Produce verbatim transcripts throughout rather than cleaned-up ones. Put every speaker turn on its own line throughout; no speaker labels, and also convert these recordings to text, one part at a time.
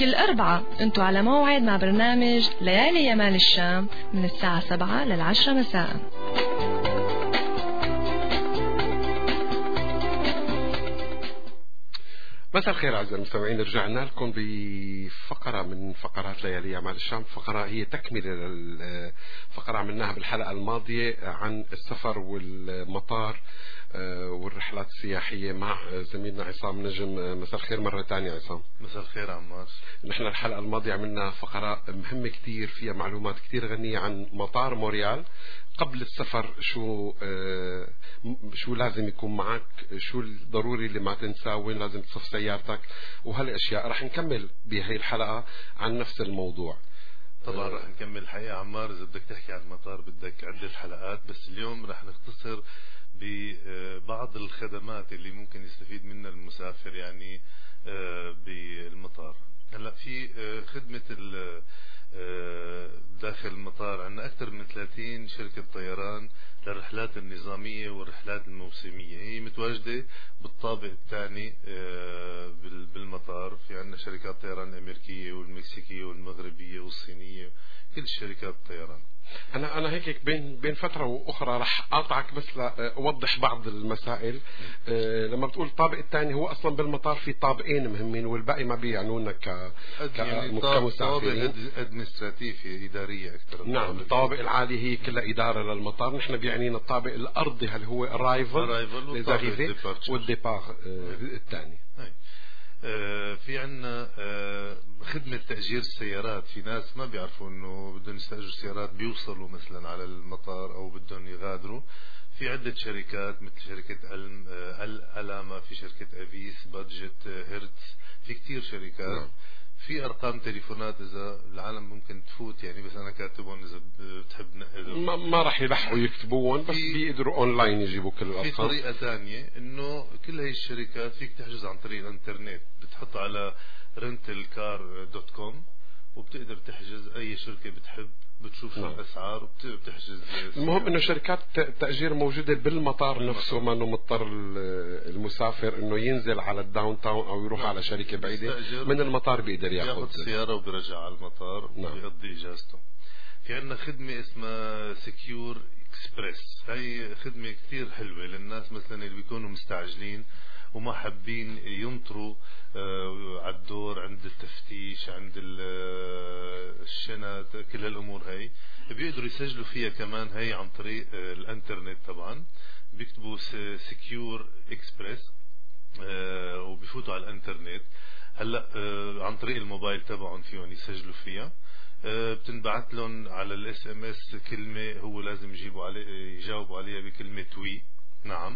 كل أربعة انتوا على موعد مع برنامج ليالي يمال الشام من الساعة سبعة للعشرة مساء.
مساء الخير أعزائي المستمعين، رجعنا لكم بفقرة من فقرات ليالي يمال الشام. فقرة هي تكملة للفقرة عملناها بالحلقة الماضية عن السفر والمطار والرحلات السياحية مع زميلنا عصام نجم. مساء الخير مرة ثانية عصام.
مساء الخير عمار.
نحن الحلقة الماضية عملنا فقرة مهمة كتير فيها معلومات كتير غنية عن مطار مونريال قبل السفر، شو آه شو لازم يكون معك، شو الضروري اللي ما تنساه، وين لازم تصف سيارتك، وهالاشياء رح نكمل بهي الحلقة عن نفس الموضوع.
طبعا رح نكمل الحقيقة عمار، اذا بدك تحكي عن المطار بدك عدة حلقات، بس اليوم رح نختصر ببعض الخدمات اللي ممكن يستفيد منها المسافر يعني بالمطار. هلا في خدمة داخل المطار عندنا أكثر من ثلاثين شركة طيران للرحلات النظامية والرحلات الموسمية، هي متواجدة بالطابق الثاني بالمطار. في عندنا شركات طيران الأمريكية والمكسيكية والمغربية والصينية، كل شركات الطيران.
أنا أنا هيك بين بين فترة وأخرى رح أقطعك بس لأوضح بعض المسائل. أه لما بتقول الطابق الثاني، هو أصلا بالمطار في طابقين مهمين والباقي ما بيعنونا ك
يعني
كمسافرين.
طابق أدمنستراتيفية إدارية أكثر.
نعم، الطابق العالي هي كلها إدارة للمطار. نحن بيعنينا الطابق الأرضي هل هو الرايفل والديبار الثاني.
في عنا خدمة تأجير السيارات. في ناس ما بيعرفوا انه بدهم يستأجروا سيارات بيوصلوا مثلا على المطار او بدهم يغادروا. في عدة شركات مثل شركة ألاما، في شركة أفيس، بادجت، هيرتز، في كتير شركات. نعم. في ارقام تليفونات اذا العالم ممكن تفوت يعني، بس انا كاتبهم اذا بتحب
ما, ما راح يلحقوا يكتبوهم، بس بيقدروا اونلاين يجيبوا كل الارقام.
في طريقه ثانيه انه كل هي الشركات فيك تحجز عن طريق الانترنت، بتحط على رنتل كار دوت كوم وبتقدر تحجز اي شركه بتحب، بتشوف شو الاسعار وبتحجز.
المهم انه شركات تأجير موجودة بالمطار, بالمطار. نفسه، ما انه مضطر المسافر انه ينزل على الداون تاون او يروح نعم. على شركة بعيدة من المطار، بيقدر ياخذ
السيارة وبيرجع على المطار نعم. ويقضي اجازته. في عندنا خدمة اسمها سكيور اكسبريس. هاي خدمة كثير حلوة للناس مثلا اللي بيكونوا مستعجلين وما حابين ينطروا على الدور عند التفتيش، عند الشنط، كل هالامور هاي بيقدروا يسجلوا فيها كمان هاي عن طريق الانترنت. طبعا بيكتبوا سكيور اكسبريس وبيفوتوا على الانترنت. هلا عن طريق الموبايل تبعهم فيهم يسجلوا فيها. بتنبعث لهم على الاس ام اس كلمه هو لازم يجيبوا عليه يجاوبوا عليها بكلمه وي. نعم.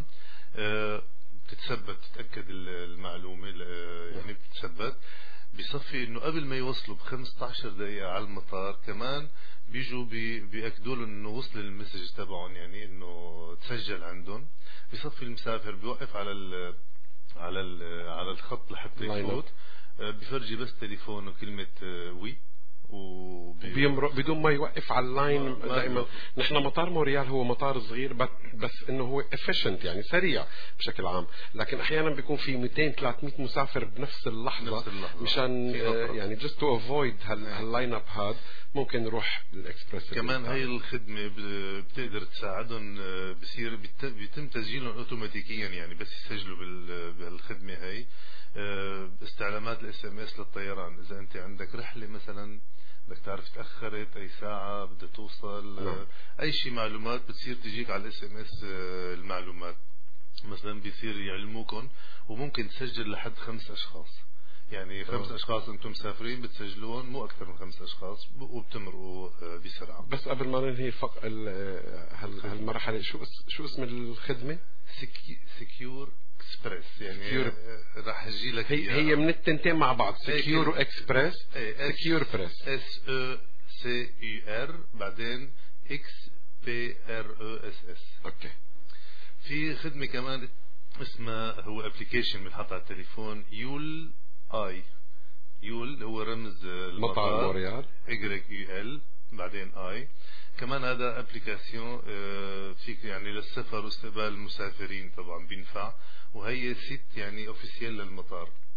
بتتثبت، تتأكد المعلومة يعني بتتثبت. بصفي انه قبل ما يوصلوا ب خمسة عشر دقيقة على المطار كمان بيجوا بيأكدوا لهم انه وصل المسج تبعهم، يعني انه تسجل عندهم. بصفي المسافر بيوقف على ال على ال على الخط لحتى يفوت، بفرجي بس تليفونه كلمة وي
وبيمرق بدون ما يوقف على اللاين. دائما نحن مطار مونريال هو مطار صغير بس انه هو efficient يعني سريع بشكل عام، لكن احيانا بيكون في مئتين ثلاثمئة مسافر بنفس اللحظه, نفس اللحظة. مشان يعني just to avoid هاللاين اب هاد ممكن نروح الاكسبرس.
كمان هاي الخدمه بتقدر تساعدهم، بصير بيتم تسجيلهم اوتوماتيكيا يعني بس يسجلوا بالخدمه هاي. استعلامات الاس ام اس للطيران، اذا انت عندك رحله مثلا بدك تعرف تأخرت أي ساعة بدها توصل نعم. أي شيء معلومات بتصير تجيك على الاس ام اس. المعلومات مثلا بيصير يعلموكم، وممكن تسجل لحد خمس أشخاص يعني خمس أوه. أشخاص أنتم مسافرين بتسجلون، مو أكثر من خمس أشخاص، وبتمرقوا بسرعة.
بس قبل ما ننهي فق هالمرحلة، شو شو اسم الخدمة؟
سكيور اكسبريس يعني راح اجي لك
هي, هي من التنتين مع بعض، سكيور واكسبريس. سكيور بريس
اس او سي يو ار بعدين اكس بي ار او اس اس.
اوكي.
في خدمه كمان اسمها هو ابلكيشن بنحط على التليفون، يول اي. يول هو رمز
المطار مونريال،
اي يو ال بعدين اي. كمان هذا ابلكاسيون فيك يعني للسفر واستقبال المسافرين، طبعا بينفع، وهي سيت يعني اوفيسيال للمطار.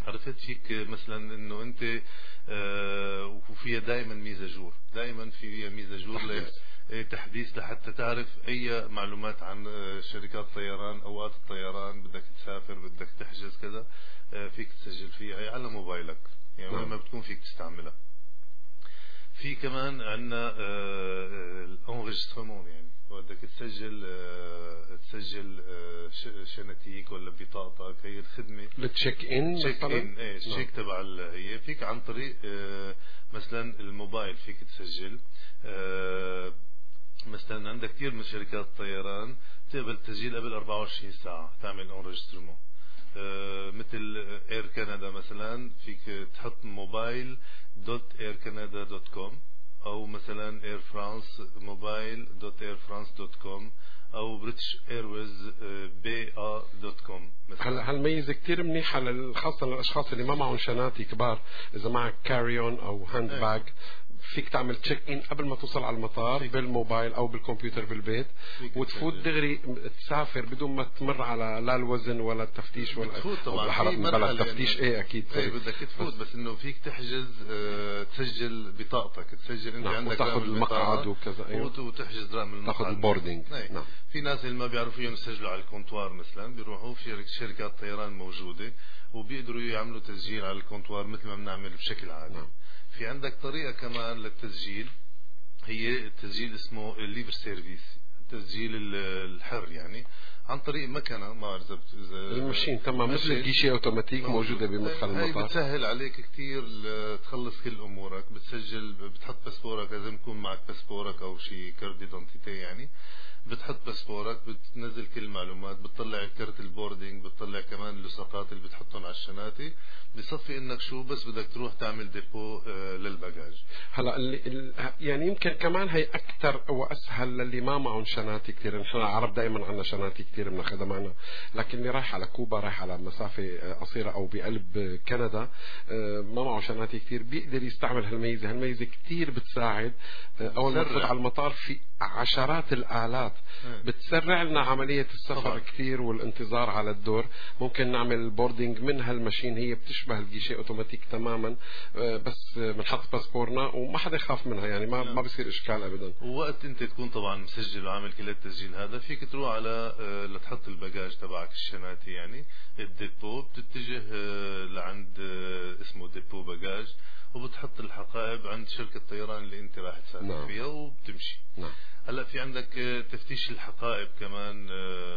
عرفت فيك مثلا انه انت آه وفيها دائما ميزه جور، دائما فيها ميزه جور تحديث لحتى تعرف اي معلومات عن شركات طيران، اوقات الطيران، بدك تسافر، بدك تحجز كذا، آه فيك تسجل فيها هي على موبايلك يعني وين ما بتكون فيك تستعملها. في كمان عندنا الانريجسترمون، يعني بدك تسجل آه تسجل آه شنتيك ولا بطاقتك، هي الخدمه
التشيك ان
تشيك ان ايه التشيك تبع هي فيك عن طريق آه مثلا الموبايل فيك تسجل. آه مثلا عندك كثير من شركات الطيران بتقبل التسجيل قبل أربعة وعشرين ساعه تعمل انريجسترمون. آه مثل اير كندا مثلا فيك تحط موبايل دوت اير كندا دوت كوم، او مثلا اير فرانس موبايل دوت اير فرانس دوت كوم، او بريتش ايرويز بي ا دوت كوم.
هلا هالميزه كثير منيحه خاصه للاشخاص اللي ما معهم شناتي كبار. اذا معك كاري اون او هاند باج فيك تعمل تشيك ان قبل ما توصل على المطار بالموبايل او بالكمبيوتر بالبيت، وتفوت دغري تسافر بدون ما تمر على لا الوزن ولا التفتيش ولا
طبعا
بلا التفتيش. ايه اكيد
ايه بدك تفوت، بس, بس انه فيك تحجز اه تسجل بطاقتك، تسجل انت
نعم.
عندك
وتاخذ المقعد وكذا.
ايوه وتحجز رقم المقعد،
تاخذ البوردينج.
ايه. نعم. في ناس اللي ما بيعرفوا يسجلوا على الكونتوار مثلا بيروحوا في شركات طيران موجوده وبيقدروا يعملوا تسجيل على الكونتوار مثل ما بنعمل بشكل عادي. نعم. في عندك طريقة كمان للتسجيل، هي التسجيل اسمه الليبر سيرفيس، التسجيل الحر يعني عن طريق مكنة ما بعرف اذا
المشين. تمام. مثل الجيشة اوتوماتيك موجودة بمدخل المطار.
هي بتسهل عليك كثير تخلص كل امورك. بتسجل بتحط باسبورك، لازم يكون معك باسبورك او شيء كارت ديدنتيتي يعني. بتحط باسبورك، بتنزل كل المعلومات، بتطلع كرت البوردينج، بتطلع كمان اللصاقات اللي بتحطهم على الشناتي، بصفي انك شو بس بدك تروح تعمل ديبو آه للباجاج.
هلا اللي يعني يمكن كمان هي اكثر واسهل للي ما معهم شناتي كثير. نحن العرب دائما عندنا شناتي كثير بناخذها معنا، لكن اللي رايح على كوبا، رايح على مسافه قصيره او بقلب كندا ما معه شناتي كثير، بيقدر يستعمل هالميزه. هالميزه كثير بتساعد. اول ما تفوت على المطار في عشرات الآلات بتسرع لنا عملية السفر كثير والانتظار على الدور. ممكن نعمل بوردينج من هالماشين، هي بتشبه الجيشة اوتوماتيك تماما، بس بنحط باسبورنا وما حدا يخاف منها يعني، ما ما بصير اشكال ابدا.
ووقت انت تكون طبعا مسجل وعامل كل التسجيل هذا، فيك تروح على لتحط الباجاج تبعك الشناتي يعني الديبو، بتتجه لعند اسمه ديبو باجاج وبتحط الحقائب عند شركة الطيران اللي انت راح تسافر نعم. فيها وبتمشي.
نعم.
هلا في عندك تفتيش الحقائب كمان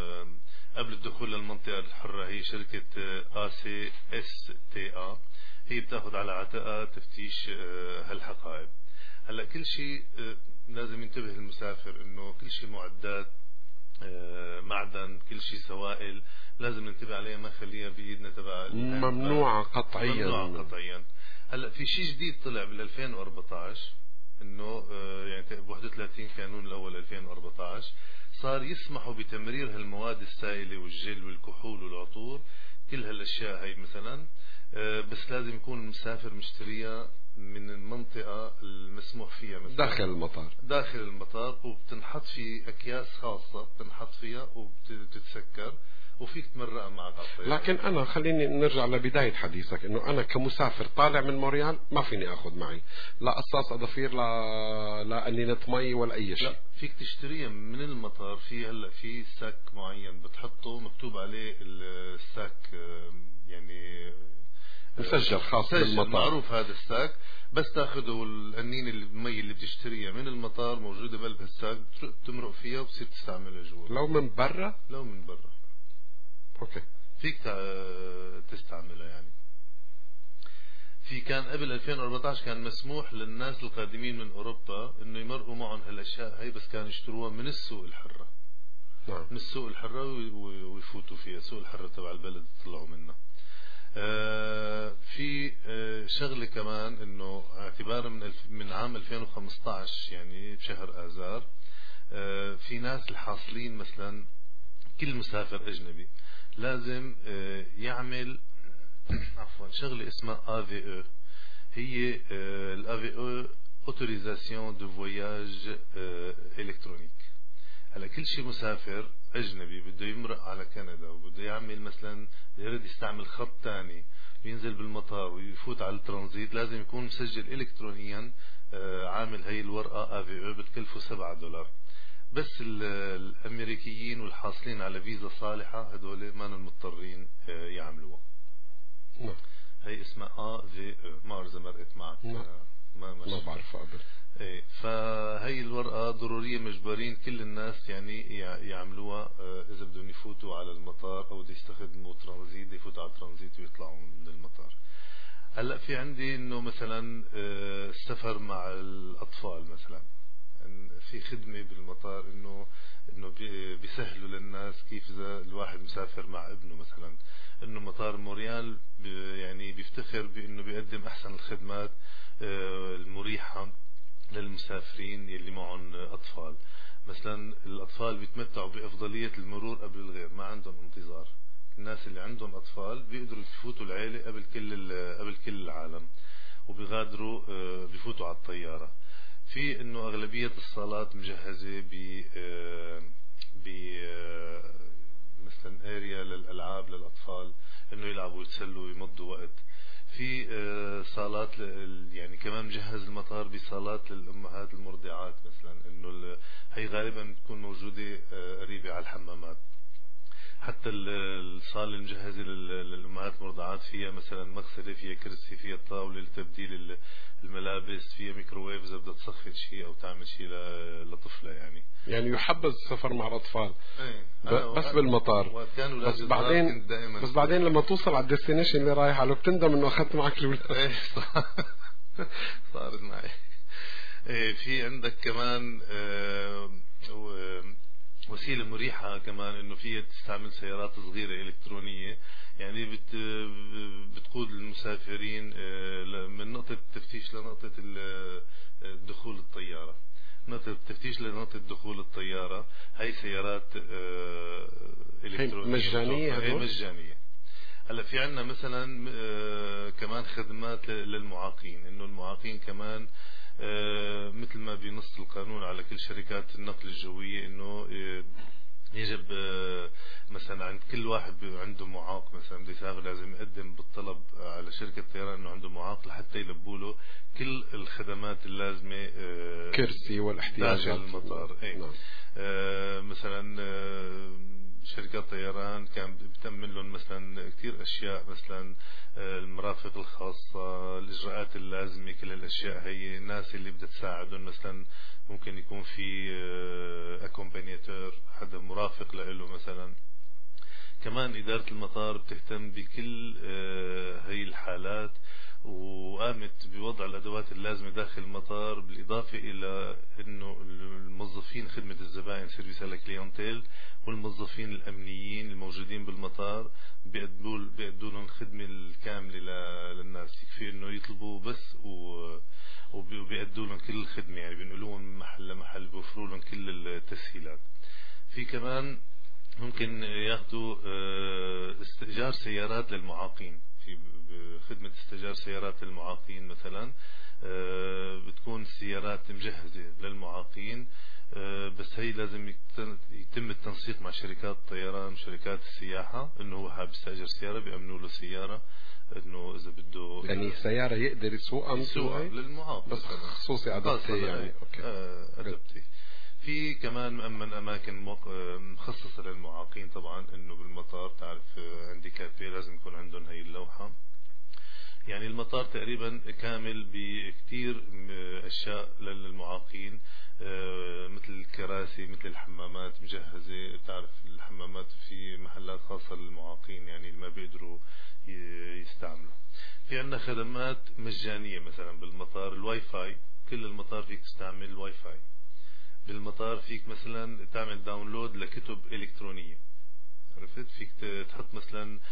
قبل الدخول للمنطقة الحرة، هي شركة آ سي إس تي إيه، هي بتاخذ على عاتقها تفتيش هالحقائب. هلا كل شيء لازم ينتبه المسافر انه كل شيء معدات معدن، كل شيء سوائل لازم ننتبه عليها، ما نخليها بايدنا تبع
ممنوعة قطعيا.
ممنوعة قطعيا. هلا في شيء جديد طلع بال ألفين وأربعة عشر، انه يعني واحد وثلاثين كانون الاول ألفين وأربعة عشر صار يسمحوا بتمرير هالمواد السائله والجل والكحول والعطور، كل هالاشياء هي مثلا، بس لازم يكون المسافر مشتريها من المنطقه المسموح فيها مثلا
داخل المطار.
داخل المطار، وبتنحط في اكياس خاصه بتنحط فيها وبتتسكر وفيك تمرقها معك على الطيارة.
لكن أنا خليني نرجع لبداية حديثك، إنه أنا كمسافر طالع من مونريال ما فيني أخذ معي لا قصاص أظافير لا لا أنينة مي ولا أي شيء.
لا فيك تشتريها من المطار. في هلا في ساك معين بتحطه مكتوب عليه الساك يعني
مسجل خاص بالمطار،
معروف هذا الساك، بس تاخذه الأنينة المي اللي بتشتريها من المطار موجودة بقلب الساك، بتمرق فيها وبتصير تستعملها جوا.
لو من برا؟
لو من برا
اوكي
فيك تستعملها يعني. في كان قبل ألفين وأربعة عشر كان مسموح للناس القادمين من اوروبا انه يمرقوا معهم هالاشياء هي، بس كانوا يشتروها من السوق الحرة.
نعم.
من السوق الحرة ويفوتوا فيها، السوق الحرة تبع البلد يطلعوا منها. آه في آه شغله كمان انه اعتبارا من من عام ألفين وخمسة عشر يعني بشهر آذار، آه في ناس الحاصلين مثلا كل مسافر اجنبي لازم آه يعمل عفوا شغله اسمها إيه في إيه، هي آه ال إيه في إيه autorisation de voyage الكترونيك. هلا كل شيء مسافر أجنبي بده يمرق على كندا وبده يعمل مثلا يريد يستعمل خط تاني ينزل بالمطار ويفوت على الترانزيت، لازم يكون مسجل إلكترونيا عامل هي الورقة آفي او بتكلفه سبعة دولار. بس الأمريكيين والحاصلين على فيزا صالحة هدول ما مضطرين يعملوها.
نعم.
هي اسمها آ في او، ما أعرف إذا مرقت معك.
نعم.
ما
ما بعرفها قبل.
ايه، فهي الورقة ضرورية مجبرين كل الناس يعني يعملوها إذا بدهم يفوتوا على المطار أو بده يستخدموا ترانزيت، يفوتوا على الترانزيت ويطلعوا من المطار. هلا في عندي إنه مثلا السفر مع الأطفال مثلا، في خدمة بالمطار إنه إنه بيسهلوا للناس كيف إذا الواحد مسافر مع ابنه مثلا، إنه مطار مونريال يعني بيفتخر بإنه بيقدم أحسن الخدمات المريحة للمسافرين يلي معهم أطفال. مثلا الأطفال بيتمتعوا بأفضلية المرور قبل الغير، ما عندهم انتظار. الناس اللي عندهم أطفال بيقدروا يفوتوا العيلة قبل كل قبل كل العالم، وبيغادروا بيفوتوا على الطيارة. في إنه أغلبية الصالات مجهزة ب ب مثلا اريا للألعاب للأطفال إنه يلعبوا ويتسلوا ويمضوا وقت. في صالات يعني كمان مجهز المطار بصالات للأمهات المرضعات مثلا، إنه هي غالبا بتكون موجودة قريبة على الحمامات. حتى الصالة المجهزة للأمهات المرضعات فيها مثلا مغسلة، فيها كرسي، فيها طاولة لتبديل الملابس، فيها ميكروويف إذا بدها تسخن شيء أو تعمل شيء لطفلة يعني.
يعني يحبذ السفر مع الأطفال.
ايه
بس بالمطار.
بس
بعدين بس بعدين لما توصل على الديستنيشن اللي رايح عليه بتندم إنه أخذت معك الولاد.
ايه صارت معي. ايه في عندك كمان اه وسيلة مريحة كمان إنه فيها تستعمل سيارات صغيرة إلكترونية، يعني بت بتقود المسافرين من نقطة التفتيش لنقطة دخول الطيارة. نقطة التفتيش لنقطة دخول الطيارة هي سيارات إلكترونية
مجانية.
هي مجانية. هلا في عنا مثلا كمان خدمات للمعاقين، إنه المعاقين كمان مثل ما بينص القانون على كل شركات النقل الجوية إنه يجب مثلا عند كل واحد عنده معاق مثلا بده يسافر لازم يقدم بالطلب على شركة الطيران إنه عنده معاق لحتى يلبوا له كل الخدمات اللازمة،
كرسي والاحتياجات
المطار. ايه.
نعم.
مثلا شركات طيران كان بتأمن لهم مثلا كثير أشياء، مثلا المرافق الخاصة، الإجراءات اللازمة، كل الأشياء هي. الناس اللي بدها تساعدهم مثلا ممكن يكون في أكومبانياتور، حدا مرافق له مثلا. كمان إدارة المطار بتهتم بكل هي الحالات وقامت بوضع الأدوات اللازمة داخل المطار، بالإضافة إلى أنه الموظفين خدمة الزبائن سيرفيس على كليونتيل والموظفين الأمنيين الموجودين بالمطار بيقدموا بيقدموا لهم الخدمة الكاملة للناس. يكفي أنه يطلبوا بس وبيقدموا لهم كل الخدمة، يعني بينقلوا لهم من محل لمحل، بيوفروا لهم كل التسهيلات. في كمان ممكن ياخذوا استئجار سيارات للمعاقين، في خدمة استئجار سيارات للمعاقين مثلا بتكون سيارات مجهزة للمعاقين، بس هي لازم يتم التنسيق مع شركات الطيران وشركات السياحة، انه هو حابب يستأجر سيارة بيأمنوا له سيارة، انه اذا بده
يعني سيارة يقدر يسوقها
يسوقها للمعاق
بس خصوصي أدبتي يعني.
اوكي أدبتي. في كمان مأمن أماكن مخصصة للمعاقين طبعا، إنه بالمطار تعرف عندي كافيه لازم يكون عندهم هاي اللوحة. يعني المطار تقريبا كامل بكتير أشياء للمعاقين، مثل الكراسي، مثل الحمامات مجهزة. تعرف الحمامات في محلات خاصة للمعاقين يعني اللي ما بيقدروا يستعملوا. في عندنا خدمات مجانية مثلا بالمطار، الواي فاي. كل المطار فيك تستعمل الواي فاي بالمطار. فيك مثلا تعمل داونلود لكتب إلكترونية، عرفت؟ فيك تحط مثلا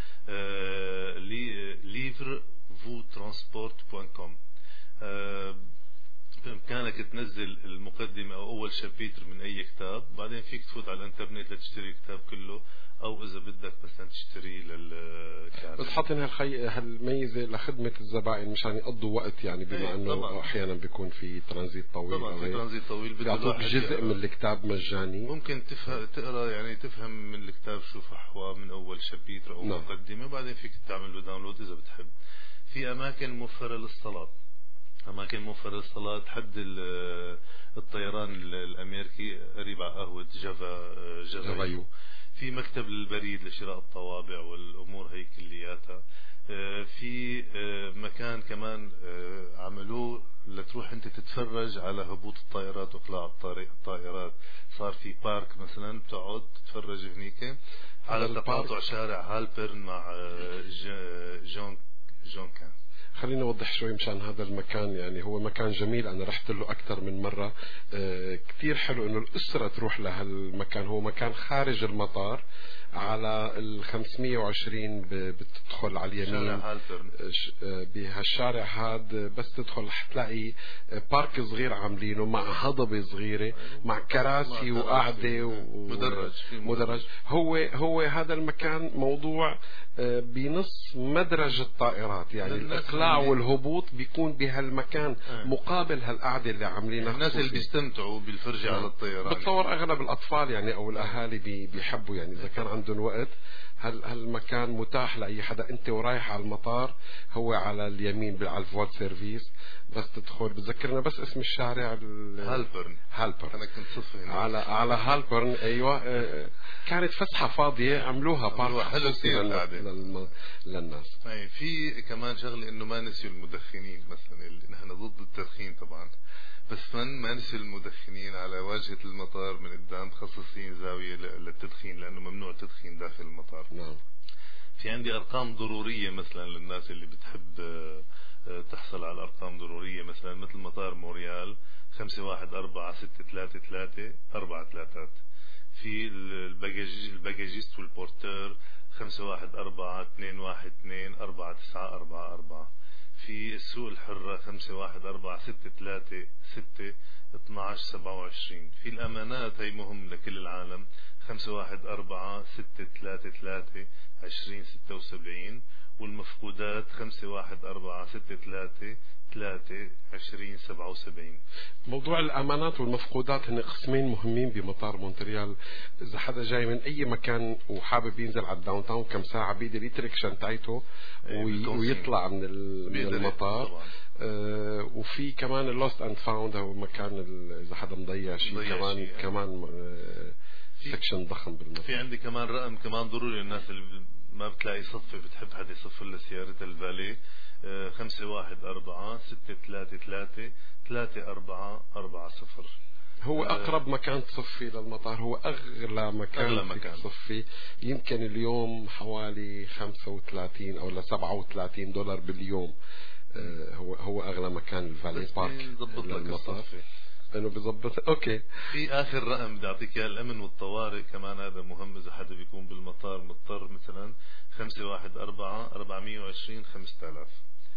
livre vous transport point com بإمكانك تنزل المقدمة أو أول شابيتر من أي كتاب، بعدين فيك تفوت على الإنترنت لتشتري الكتاب كله، أو إذا بدك مثلا تشتري للكاتب.
بس حاطين هالخي هالميزة لخدمة الزبائن مشان يقضوا وقت، يعني بما أنه طبعاً. أحيانا بيكون في ترانزيت طويل،
طبعا في ترانزيت طويل
بيعطوك جزء من الكتاب مجاني،
ممكن تفهم تقرا يعني تفهم من الكتاب شو فحوى من أول شابيتر أو نعم. مقدمة، وبعدين فيك تعمل له داونلود إذا بتحب. في أماكن موفرة للصلاة، أماكن موفرة للصلاة حد الطيران الأمريكي قريب على قهوة جافا جافايو. في مكتب للبريد لشراء الطوابع والأمور هي كلياتها. في مكان كمان عملوه لتروح أنت تتفرج على هبوط الطائرات وإقلاع الطائرات، صار في بارك مثلا بتقعد تتفرج هنيك على تقاطع شارع هالبرن مع جون جون كان.
خليني أوضح شوي مشان هذا المكان، يعني هو مكان جميل، أنا رحت له أكثر من مرة. آه كتير حلو إنه الأسرة تروح لهالمكان. هو مكان خارج المطار على ال خمسمية وعشرين بتدخل على اليمين بهالشارع هاد، بس تدخل حتلاقي بارك صغير عاملينه مع هضبة صغيرة مع كراسي وقعدة
ومدرج
مدرج. هو هو هذا المكان موضوع بنص مدرج الطائرات، يعني الإقلاع والهبوط بيكون بهالمكان مقابل هالقعدة اللي عاملينها.
الناس اللي بيستمتعوا بالفرجة على الطيران،
بتصور أغلب الأطفال يعني أو الأهالي بيحبوا، يعني إذا كان عندهم وقت هل هالمكان متاح لأي حدا. أنت ورايح على المطار هو على اليمين على الفواد سيرفيس، بس تدخل بتذكرنا بس اسم الشارع
هالبرن.
هالبرن
أنا كنت صفه هنا
على على هالبرن. أيوة كانت فسحة فاضية عملوها بارك
حلو كثير
للم... للناس.
أي في كمان شغلة إنه ما نسيوا المدخنين مثلا، اللي نحن ضد التدخين طبعا، بس من ما نسيوا المدخنين على واجهة المطار من قدام مخصصين زاوية للتدخين، لأنه ممنوع التدخين داخل المطار.
نعم.
في عندي أرقام ضرورية مثلا للناس اللي بتحب تحصل على أرقام ضرورية، مثلا مثل مطار موريال خمسة واحد أربعة ستة ثلاثة ثلاثة أربعة ثلاثات. في الباجاج الباجاجيست والبورتر خمسة واحد أربعة اثنين واحد اثنين أربعة تسعة أربعة أربعة. في السوق الحرة خمسة واحد أربعة ستة ثلاثة ستة اثناعش سبعة وعشرين. في الأمانات هي مهم لكل العالم خمسة واحد أربعة ستة ثلاثة ثلاثة عشرين ستة وسبعين. والمفقودات خمسة واحد أربعة ستة ثلاثة ثلاثة عشرين سبعة وسبعين.
موضوع الأمانات والمفقودات هن قسمين مهمين بمطار مونتريال. إذا حدا جاي من أي مكان وحابب ينزل على الداون تاون كم ساعة بيقدر يترك شنطته ويطلع من المطار. آه وفي كمان اللوست اند فاوند، هو مكان إذا حدا مضيع شيء كمان شي. كمان آه سكشن ضخم بالمطار.
في عندي كمان رقم كمان ضروري للناس اللي ما بتلاقي صفة بتحب حدا يصفر لسيارتها الفالي، خمسة واحد أربعة ستة ثلاثة ثلاثة ثلاثة أربعة أربعة صفر.
هو أقرب مكان تصفي للمطار، هو أغلى مكان,
أغلى مكان.
تصفي. يمكن اليوم حوالي خمسة وثلاثين أو سبعة وثلاثين دولار باليوم. هو هو أغلى مكان الفالي بارك للمطار، انه بيظبط. اوكي.
في اخر رقم بدي اعطيك اياه، الامن والطوارئ كمان هذا مهم. اذا حدا بيكون بالمطار مضطر مثلا خمسة واحد أربعة أربعمية وعشرين خمسة آلاف.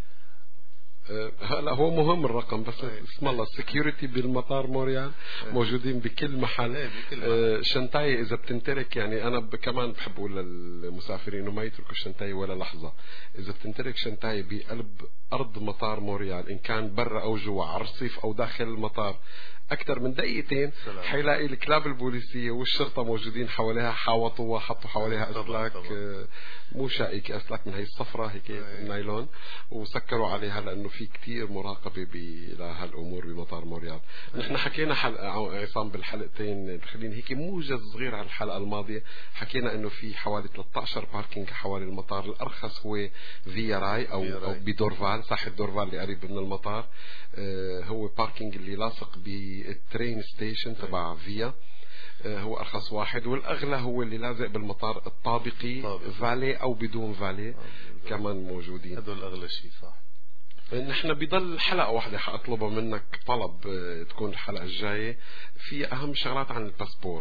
هلا هو مهم الرقم، بس اسم الله السكيورتي بالمطار موريال موجودين بكل محل. شنطاي اذا بتنترك، يعني انا كمان بحب اقول للمسافرين انه ما يتركوا الشنطاي ولا لحظه. اذا بتنترك شنطاي بقلب ارض مطار موريال، ان كان برا او جوا على الرصيف او داخل المطار، اكثر من دقيقتين حيلاقي الكلاب البوليسيه والشرطه موجودين حواليها، حاوطوها، حطوا حواليها اسلاك مو شائكه، اسلاك من هي الصفرة هيك نايلون، وسكروا عليها لانه في كتير مراقبه لهالامور بمطار موريال. نحن حكينا حلقه عصام بالحلقتين، خلينا هيك موجز صغير على الحلقه الماضيه. حكينا انه في حوالي ثلاثة عشر باركينج حوالي المطار. الارخص هو فيا راي او, أو بدورفال، ساحه دورفال اللي قريب من المطار. آه هو باركينج اللي لاصق بالترين ستيشن تبع فيا، هو أرخص واحد. والأغلى هو اللي لازق بالمطار الطابقي طابق. فالي أو بدون فالي آه كمان موجودين.
هذول أغلى شيء صح.
نحن بضل حلقة واحدة حأطلبها منك، طلب تكون الحلقة الجاية في أهم شغلات عن الباسبور.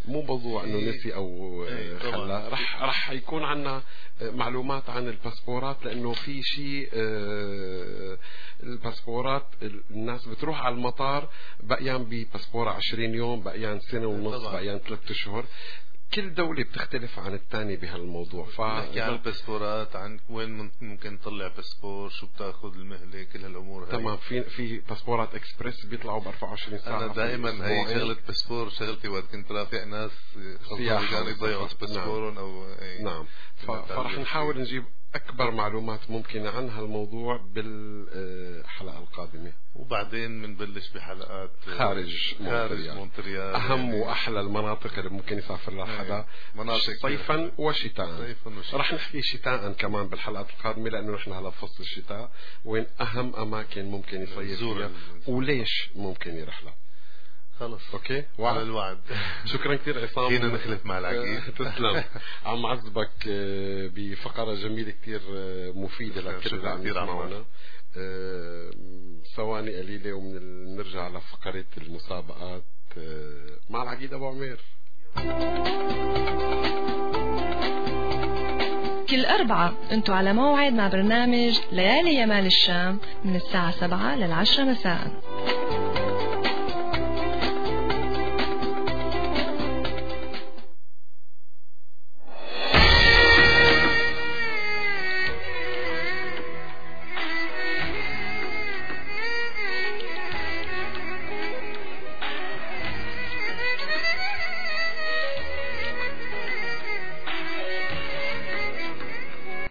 مو موضوع انه نسي او خلى. رح رح يكون عنا معلومات عن الباسبورات، لانه في شيء الباسبورات الناس بتروح على المطار بقيان بباسبورة عشرين يوم، بقيان سنة ونص، بقيان ثلاثة اشهر. كل دولة بتختلف عن الثاني بهالموضوع.
فنحكي عن الباسبورات، عن وين ممكن تطلع باسبور، شو بتاخذ المهلة، كل هالامور هاي.
تمام. في في باسبورات اكسبرس بيطلعوا ب أربعة وعشرين ساعة.
انا دائما هي شغلة باسبور شغلتي وقت كنت رافع ناس
سياحة
يضيعوا باسبورهم. نعم. او
اي نعم. فرح نحاول نجيب اكبر معلومات ممكنة عن هالموضوع بالحلقة القادمة،
وبعدين بنبلش بحلقات
خارج مونتريال,
مونتريال
أهم
يعني
وأحلى المناطق اللي ممكن يسافر لها حدا صيفا وشتاء. رح نحكي شتاء كمان بالحلقات القادمة، لأنه نحن هلا فصل الشتاء، وين أهم أماكن ممكن يصيف فيها وليش ممكن يروح لها.
خلص
اوكي
وعلى الوعد.
شكرا كثير عصام.
فينا نخلف مع العقيد.
تسلم. عم عذبك بفقرة جميلة كثير مفيدة لكل اللي عم يسمعونا. ثواني قليلة وبنرجع لفقرة المسابقات مع العقيد أبو عمير.
كل أربعة أنتوا على موعد مع برنامج ليالي يمال الشام من الساعة سبعة للعشرة مساء.